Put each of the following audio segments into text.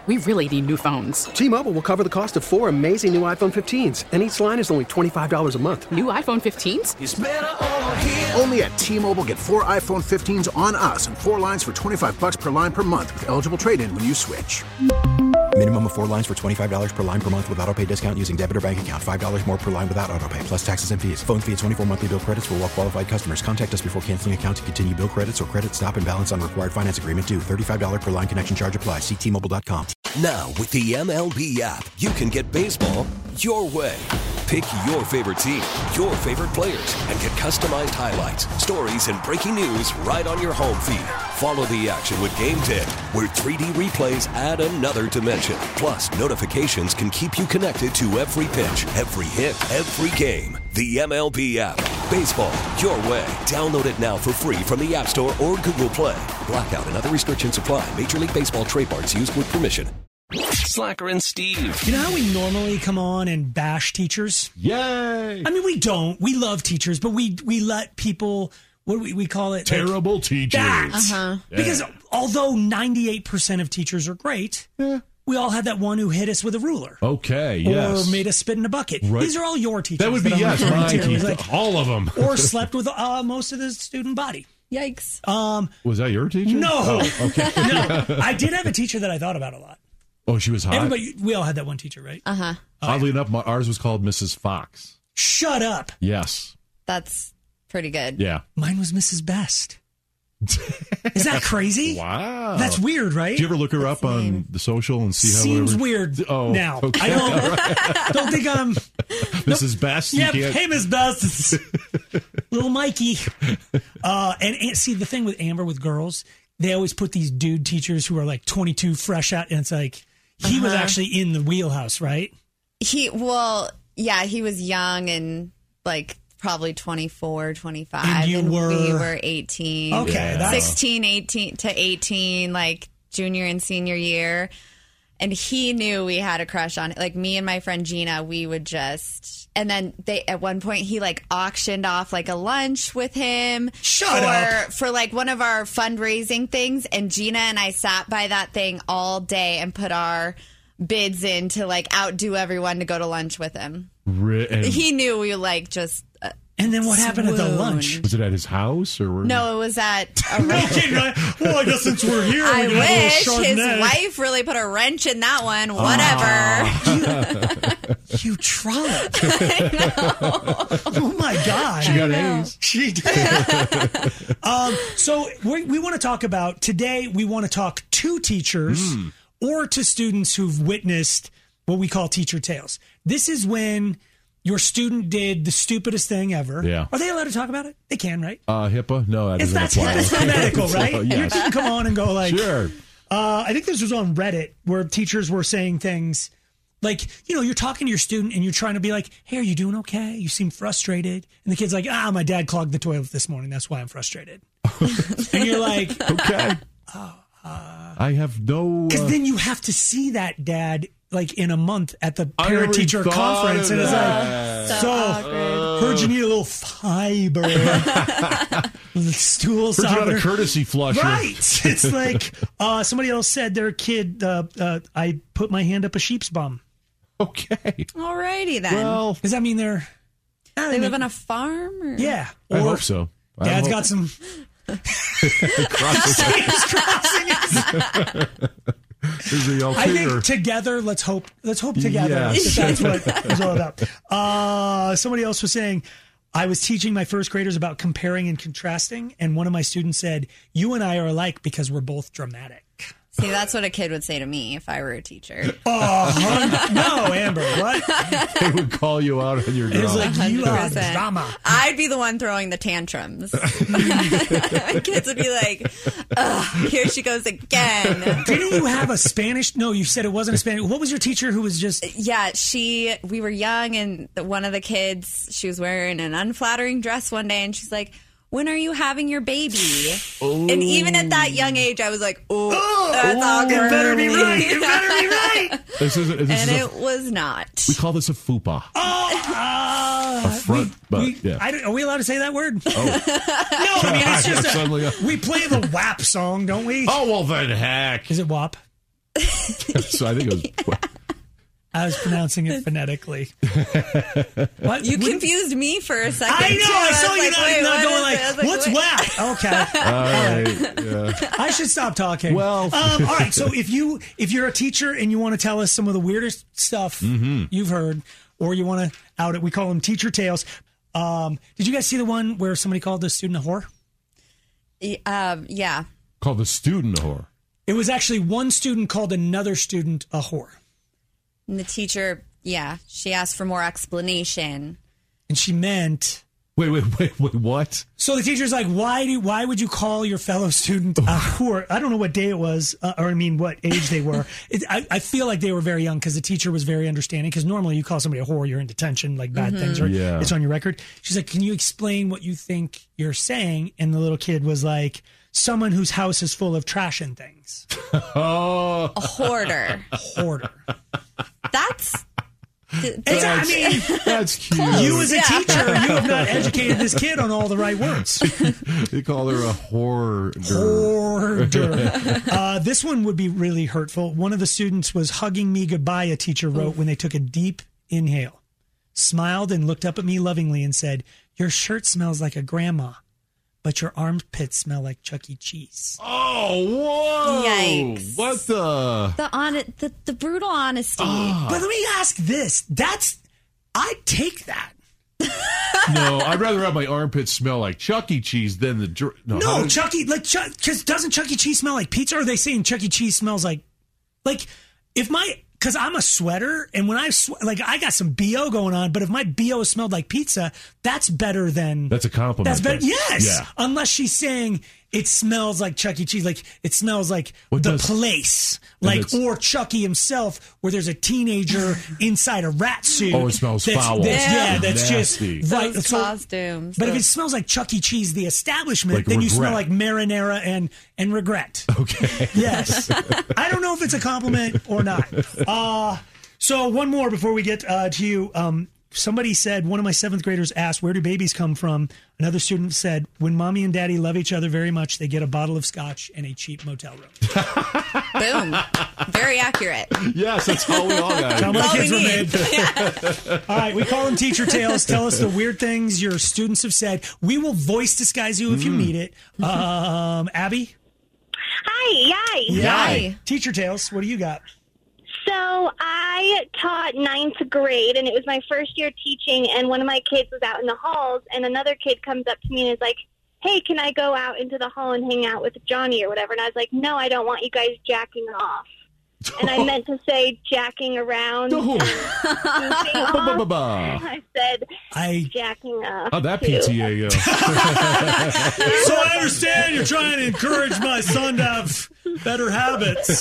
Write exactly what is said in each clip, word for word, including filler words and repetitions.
we really need new phones. T-Mobile will cover the cost of four amazing new iPhone fifteens, and each line is only twenty-five dollars a month. New iPhone fifteens? It's better over here. Only at T-Mobile, get four iPhone fifteens on us and four lines for twenty-five dollars per line per month with eligible trade-in when you switch. Minimum of four lines for twenty-five dollars per line per month with autopay discount using debit or bank account. five dollars more per line without autopay, plus taxes and fees. Phone fee at twenty-four monthly bill credits for well-qualified customers. Contact us before canceling account to continue bill credits or credit stop and balance on required finance agreement due. thirty-five dollars per line connection charge applies. See T Mobile dot com. Now, with the M L B app, you can get baseball your way. Pick your favorite team, your favorite players, and get customized highlights, stories, and breaking news right on your home feed. Follow the action with Game Day, where three D replays add another dimension. Plus, notifications can keep you connected to every pitch, every hit, every game. The M L B app. Baseball your way. Download it now for free from the App Store or Google Play. Blackout and other restrictions apply. Major League Baseball trademarks used with permission. Slacker and Steve. You know how we normally come on and bash teachers? Yay! I mean, we don't. We love teachers, but we we let people, what do we, we call it? Terrible like, teachers. That. Uh-huh. Yeah. Because although ninety-eight percent of teachers are great, Yeah. we all had that one who hit us with a ruler. Okay, yes. Or made us spit in a bucket. Right. These are all your teachers. That would be, I'm yes, referring my to. teachers. Like, All of them. or slept with uh, most of the student body. Yikes. Um, Was that your teacher? No. Oh, okay. No. I did have a teacher that I thought about a lot. Oh, she was hot? Everybody, we all had that one teacher, right? Uh-huh. Oddly enough, my, ours was called Missus Fox. Shut up. Yes. That's pretty good. Yeah. Mine was Missus Best. Is that crazy? Wow. That's weird, right? Did you ever look her That's up on lame. the social and see how Seems whatever- weird Oh, now. okay. I don't, don't think I'm... Missus Best? you Yep, can't- hey, Miss Best. It's little Mikey. Uh, and, and see, the thing with Amber, with girls, they always put these dude teachers who are like twenty-two fresh out, and it's like, he was Uh-huh. actually in the wheelhouse, right? He, well, yeah, he was young and like probably twenty-four, twenty-five. And you were- we were eighteen. Okay. Yeah. That's, sixteen, eighteen to eighteen, like junior and senior year. And he knew we had a crush on it. Like me and my friend Gina, we would just, and then they, at one point he like auctioned off like a lunch with him. Shut for, up. For like one of our fundraising things. And Gina and I sat by that thing all day and put our bids in to like outdo everyone to go to lunch with him. Re- and He knew we like just. Uh, and then what happened at the swooned. lunch? was it at his house or where? No, it was at a Okay, right. Well, I guess since we're here, we I can have a wish little his Chardonnay. wife really put a wrench in that one. Whatever. You tried. Oh my God. She got A's. She did. um, so we, we want to talk about today. We want to talk to teachers Hmm. or to students who've witnessed what we call teacher tales. This is when your student did the stupidest thing ever. Yeah. Are they allowed to talk about it? They can, right? Uh, HIPAA? No, that If doesn't that's apply. that's medical, right? So, You yes. can come on and go like, Sure. Uh, I think this was on Reddit where teachers were saying things like, you know, you're talking to your student and you're trying to be like, hey, are you doing okay? You seem frustrated. And the kid's like, ah, my dad clogged the toilet this morning. That's why I'm frustrated. And you're like, Okay. oh, uh, I have no. because Uh, then you have to see that dad like in a month at the I parent never teacher thought conference. of And it's that. like, So so, awkward. heard you need a little fiber. The stool Heard you had a softener. courtesy flusher. Right. It's like uh, somebody else said their kid, uh, uh, I put my hand up a sheep's bum. Okay. Alrighty then. Well, Does that mean they're... I they mean, live on a farm? Or? yeah. I Or hope so. I Dad's hope- got some... crosses. He's crossing his- Is he okay? I think or- together, let's hope, let's hope together. Yes. If that's what it's all about. Uh, somebody else was saying, I was teaching my first graders about comparing and contrasting, and one of my students said, you and I are alike because we're both dramatic. See, that's what a kid would say to me if I were a teacher. Oh, hun- no, Amber, what? They would call you out on your It was drama. like, you are one hundred percent. drama. I'd be the one throwing the tantrums. My kids would be like, ugh, here she goes again. Didn't you have a Spanish? No, you said it wasn't a Spanish. What was your teacher who was just... Yeah, she, we were young and the, one of the kids, she was wearing an unflattering dress one day and she's like, when are you having your baby? Ooh. And even at that young age, I was like, oh, that's awkward. It better be right. It better be right. This is, this And is a, it was not. we call this a fupa. Oh, uh, A front we, butt, we- yeah. I don't, are we allowed to say that word? Oh. No, I mean, it's just Suddenly, uh, a, we play the W A P song, don't we? Oh, well, then heck. Is it W A P? So I think it was. I was pronouncing it phonetically. What? You Wouldn't- confused me for a second. I know. too. I saw was you like, not, wait, not what going is like, it? I was like, what's wait. whack? Okay. All right. Yeah. I should stop talking. Well- um, all right. So if you if you're a teacher and you want to tell us some of the weirdest stuff you've heard, or you want to out it, we call them teacher tales. Um, did you guys see the one where somebody called the student a whore? Y- Um, yeah. Called the student whore. It was actually one student called another student a whore, And the teacher, yeah, she asked for more explanation. and she meant. Wait, wait, wait, wait. What? So the teacher's like, why do why would you call your fellow student a whore? I don't know what day it was, uh, or I mean, what age they were. It, I, I feel like they were very young because the teacher was very understanding. Because normally you call somebody a whore, you're in detention, like bad things, or Yeah. it's on your record. She's like, can you explain what you think you're saying? And the little kid was like, someone whose house is full of trash and things. Oh, A hoarder. Hoarder. That's. th- It's- I That's- mean, that's cute. you as a Yeah. teacher, you have not educated this kid on all the right words. They call her a hoarder. Hoarder. Uh, this one would be really hurtful. One of the students was hugging me goodbye, a teacher wrote, when they took a deep inhale, smiled and looked up at me lovingly and said, your shirt smells like a grandma, but your armpits smell like Chuck E. Cheese. Oh, whoa! Yikes. What the? the, on, the, the brutal honesty. Ah. But let me ask this. That's, I'd take that. No, I'd rather have my armpits smell like Chuck E. Cheese than the. dr- No, how No, did- Chuck E. Like, because doesn't Chuck E. Cheese smell like pizza? Or are they saying Chuck E. Cheese smells like, like, if my, because I'm a sweater, and when I swe- like, I got some B O going on, but if my B O smelled like pizza, that's better than. That's a compliment. That's better. then. Yes. Yeah. Unless she's saying it smells like Chuck E. Cheese, like it smells like What the does- place, And like, it's- or Chucky himself, where there's a teenager inside a rat suit. Oh, it smells that's, foul. that's- yeah. Yeah. that's Nasty. just right. Those so- costumes. but if Ugh. it smells like Chuck E. Cheese, the establishment, Like then you regret. smell like marinara and and regret. Okay. Yes. I don't know if it's a compliment or not. Uh, so one more before we get uh, to you. Um, somebody said, one of my seventh graders asked, where do babies come from? Another student said, when mommy and daddy love each other very much, they get a bottle of scotch and a cheap motel room. Boom. Very accurate. Yes, that's how we all got. How it. many all kids we were need. made? All right, we call them teacher tales. Tell us the weird things your students have said. We will voice disguise you if you need it. Um, Abby? Hi, yay. Yay. Teacher tales, what do you got? So I taught ninth grade, and it was my first year teaching, and one of my kids was out in the halls, and another kid comes up to me and is like, hey, can I go out into the hall and hang out with Johnny or whatever? And I was like, no, I don't want you guys jacking off. And I meant to say jacking around. Oh. and goofing Ba, ba, off. ba, ba. I said I jacking off. How'd that too. P T A go? So I understand you're trying to encourage my son to have better habits.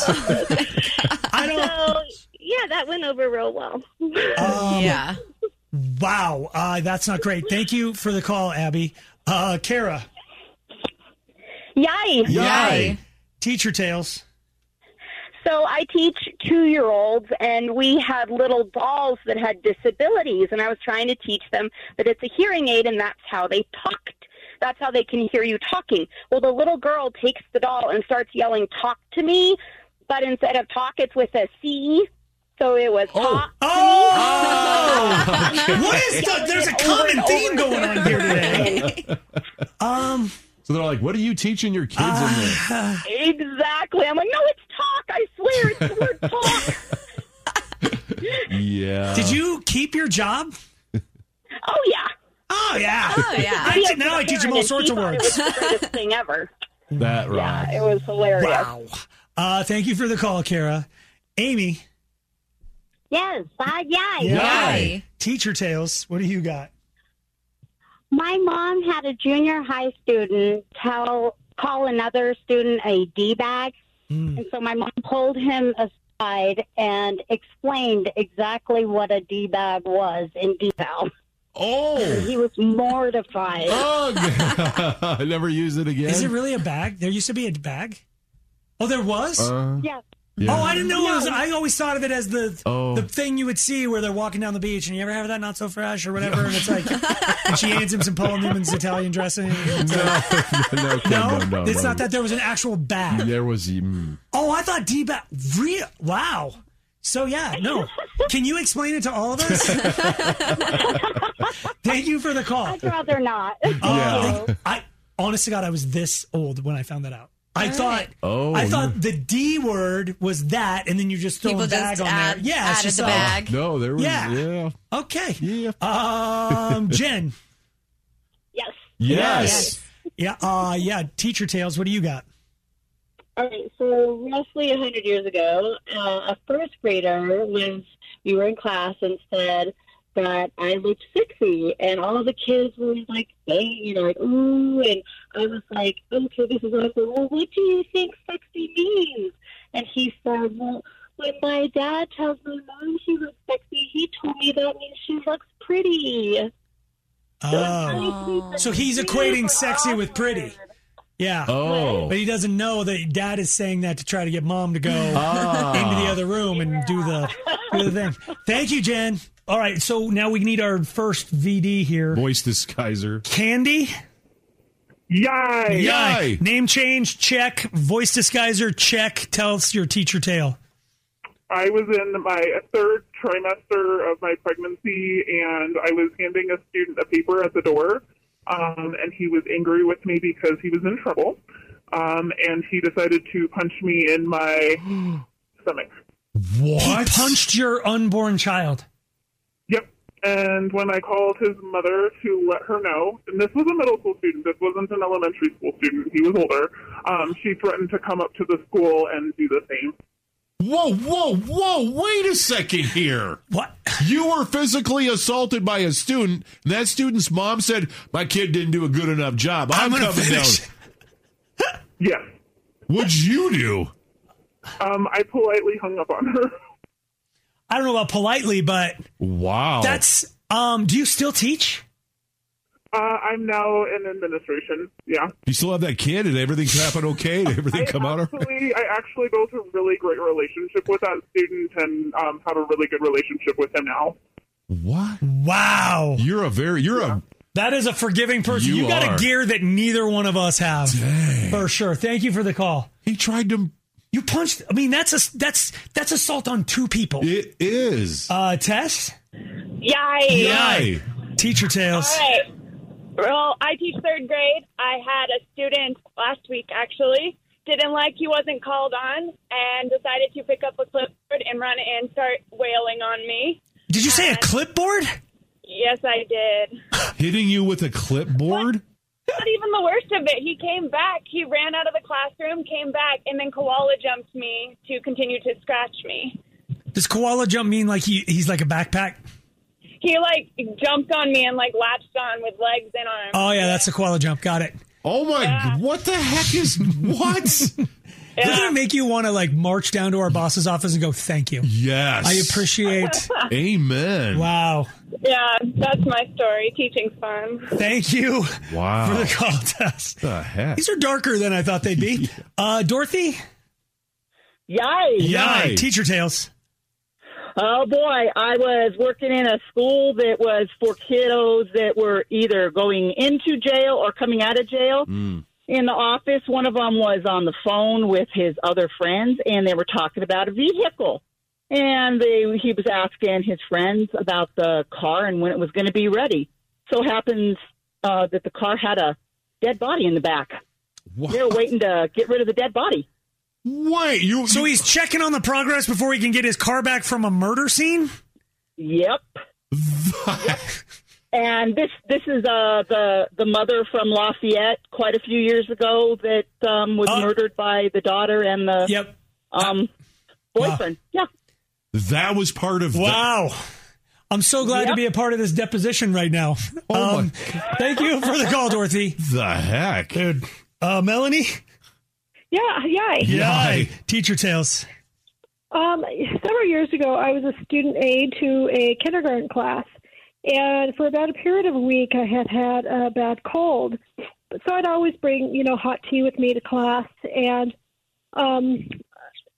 I don't. So, yeah, that went over real well. Um, Yeah. Wow, uh, that's not great. Thank you for the call, Abby. Uh, Kara, Yay. Yay. teacher tales. So I teach two-year-olds, and we had little dolls that had disabilities, and I was trying to teach them that it's a hearing aid, and that's how they talked. That's how they can hear you talking. Well, the little girl takes the doll and starts yelling, talk to me, but instead of talk, it's with a C. So it was talk to Oh, me. what is the? There's a Over common and theme over going on here today. again. Um, So they're like, what are you teaching your kids in there? Exactly. I'm like, no, it's talk. I swear it's the word talk. Yeah. did you keep your job? Oh, yeah. Oh yeah. Oh, yeah. I, te- now I teach them all And sorts he of thought words. It was the greatest thing ever. That right. Yeah, it was hilarious. Wow. Uh, thank you for the call, Kara. Amy, Yes, uh, yeah. Yay. teacher tales. What do you got? My mom had a junior high student tell call another student a D-bag. Mm. And so my mom pulled him aside and explained exactly what a D-bag was in detail. Oh. He was mortified. Ugh. I never use it again. Is it really a bag? There used to be a bag. Oh, there was. Uh, Yes. Yeah. Oh, I didn't know it was. I always thought of it as the Oh. the thing you would see where they're walking down the beach, and you ever have that not so fresh or whatever, and it's like, and she hands him some Paul Newman's Italian dressing. It's No, like, no, no, no, no, no, it's no. not that there was an actual bag. There was. Mm. Oh, I thought D-bag. Real? Wow. So yeah, no. Can you explain it to all of us? Thank you for the call. I'd rather not. Uh, I honest to God, I was this old when I found that out. I All thought, right. Oh, I thought you- the D word was that, and then you just throw People a bag just on add, there. Yeah, it's added just the like- bag. No, there was. Yeah. Yeah. Okay. Yeah. Um, Jen. Yes. Yes. Yeah. Uh, yeah. Teacher Tales. What do you got? All right, so roughly one hundred years ago, uh, a first grader was, we were in class and said that I looked sexy, and all the kids were like, saying, you know, like, ooh, and I was like, okay, this is awesome. Well, what do you think sexy means? And he said, well, when my dad tells my mom she looks sexy, he told me that means she looks pretty. Oh. So he's equating sexy with pretty. Yeah. Oh. But he doesn't know that dad is saying that to try to get mom to go Ah. into the other room and do the, do the thing. Thank you, Jen. All right. So now we need our first V D here. Voice disguiser. Candy? Yay! Yay. Name change, check. Voice disguiser, check. Tell us your teacher tale. I was in my third trimester of my pregnancy, and I was handing a student a paper at the door, um, and he was angry with me because he was in trouble, um, and he decided to punch me in my stomach. What? He punched your unborn child. Yep. And when I called his mother to let her know, and this was a middle school student, this wasn't an elementary school student, he was older, um, she threatened to come up to the school and do the same. Whoa, whoa, whoa, wait a second here. What? You were physically assaulted by a student, and that student's mom said, my kid didn't do a good enough job. I'm, I'm gonna coming finish. Yes. Yeah. What'd you do? Um, I politely hung up on her. I don't know about politely, but Wow. that's, um, do you still teach? Uh, I'm now in administration. Yeah. You still have that kid? Did everything happen okay? Did everything I come out all right? actually, I actually built a really great relationship with that student and um, have a really good relationship with him now. What? Wow. You're a very, you're a, That is a forgiving person. You You, got are. a gear that neither one of us have. Dang. For sure. Thank you for the call. he tried to, You punched, I mean, that's a, that's, that's assault on two people. it is. Uh, Tess? Yay! Yay. Teacher Tales. All right. Well, I teach third grade. I had a student last week, actually, didn't like he wasn't called on and decided to pick up a clipboard and run and start wailing on me. Did you say a clipboard? Yes, I did. Hitting you with a clipboard? Not even the worst of it. He came back. He ran out of the classroom, came back, and then koala jumped me to continue to scratch me. Does koala jump mean like he, he's like a backpack? He, like, jumped on me and, like, latched on with legs and arms. Oh, yeah, that's a koala jump. Got it. Oh, my, Yeah. what the heck is, what? Doesn't it make you want to like march down to our boss's office and go, thank you? Yes. I appreciate. Amen. Wow. Yeah, that's my story. Teaching's fun. Thank you Wow. for the call, Tess. The heck? These are darker than I thought they'd be. Uh, Dorothy? Yay! Yay. Teacher Tales. Oh boy, I was working in a school that was for kiddos that were either going into jail or coming out of jail. Mm. In the office, one of them was on the phone with his other friends, and they were talking about a vehicle. And they, he was asking his friends about the car and when it was going to be ready. So happens uh, that the car had a dead body in the back. What? They were waiting to get rid of the dead body. Wait, you. So you, he's checking on the progress before he can get his car back from a murder scene? Yep. Yep. And this this is uh, the the mother from Lafayette quite a few years ago that um, was Uh, murdered by the daughter and the Yep. um, boyfriend. Yeah. That was part of. Wow. I'm so glad Yep. to be a part of this deposition right now. Oh um, thank you for the call, Dorothy. The, the heck? Dude. Uh, Melanie? Yeah, yay. Yay. Teacher Tales. Um, several years ago, I was a student aide to a kindergarten class, and for about a period of a week, I had had a bad cold. So I'd always bring, you know, hot tea with me to class, and um,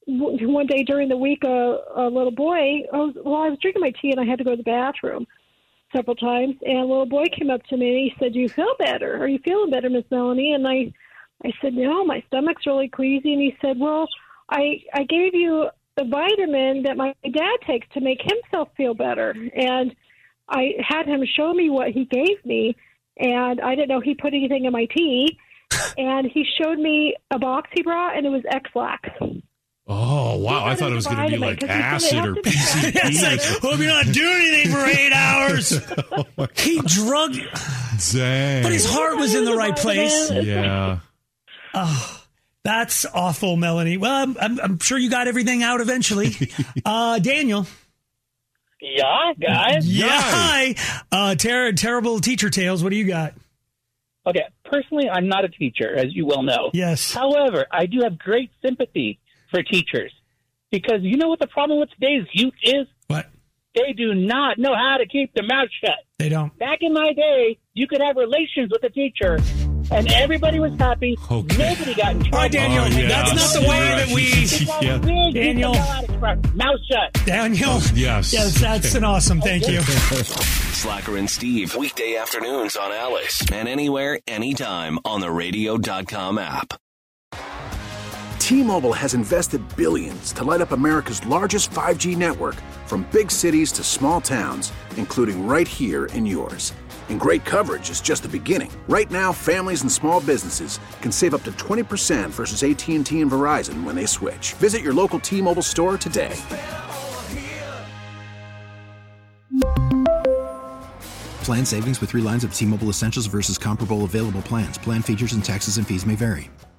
w- one day during the week, a, a little boy, I was, well, I was drinking my tea and I had to go to the bathroom several times. And a little boy came up to me and he said, "Do you feel better? Are you feeling better, Miss Melanie?" And I, I said, "No, my stomach's really queasy." And he said, "Well, I, I gave you the vitamin that my dad takes to make himself feel better." And I had him show me what he gave me. And I didn't know he put anything in my tea. And he showed me a box he brought, and it was X-Lax. Oh, wow. I thought it was going to be like acid or P C P. It's like, hope you're not doing anything for eight hours. oh he drug. Dang. But his heart was in the right place. Yeah. Oh, that's awful, Melanie. Well, I'm, I'm, I'm sure you got everything out eventually. Uh, Daniel. Yeah, guys. Yeah. Hi. Uh, ter- terrible teacher tales. What do you got? Okay, personally, I'm not a teacher, as you well know. Yes. However, I do have great sympathy for teachers because you know what the problem with today's youth is? What? They do not know how to keep their mouth shut. They don't. Back in my day, you could have relations with a teacher, and everybody was happy. Okay. Nobody got in trouble. All right, Daniel, Oh, yeah. that's not the way that we... Yeah. Daniel. Mouth shut. Daniel. Oh, yes. Yes, that's an awesome. Thank you. Slacker and Steve, weekday afternoons on Alice, and anywhere, anytime on the radio dot com app. T-Mobile has invested billions to light up America's largest five G network, from big cities to small towns, including right here in yours. And great coverage is just the beginning. Right now, families and small businesses can save up to twenty percent versus A T and T and Verizon when they switch. Visit your local T-Mobile store today. Plan savings with three lines of T-Mobile Essentials versus comparable available plans. Plan features and taxes and fees may vary.